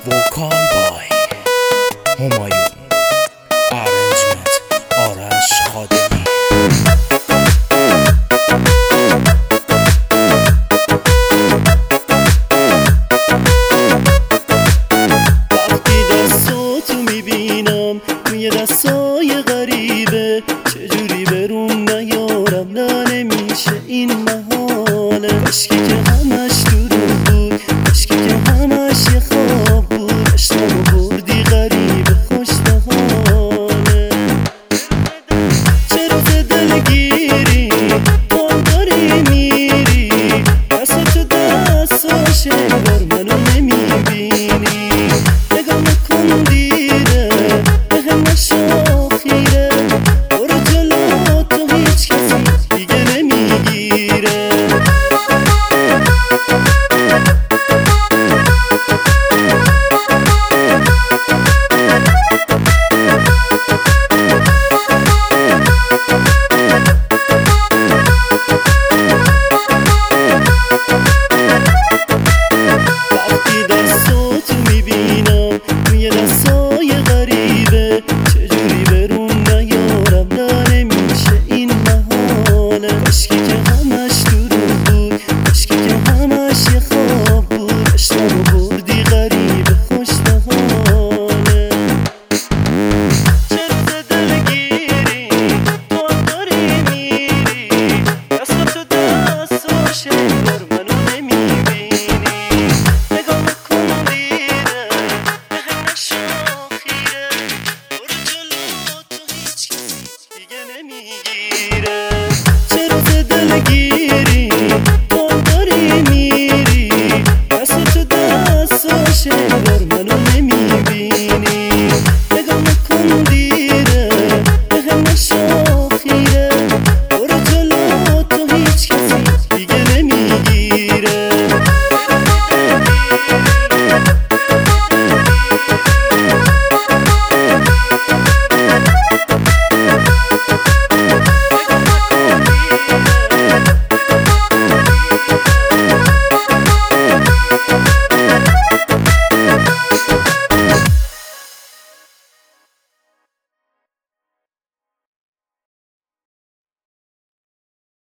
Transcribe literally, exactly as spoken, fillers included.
وکال بای همایون، ارنجمنت آرش خادمی. وقتی دستاتو میبینم توی دستای غریبه، چجوری برون نیارم، نه نمیشه این محاله. عشقی که همش دروغ بود، عشقی که همش یه خواب بود، عشقمو بردی غریبه خوش بحاله. چه روز دلگیری پا داری میری، دست تو دستاشه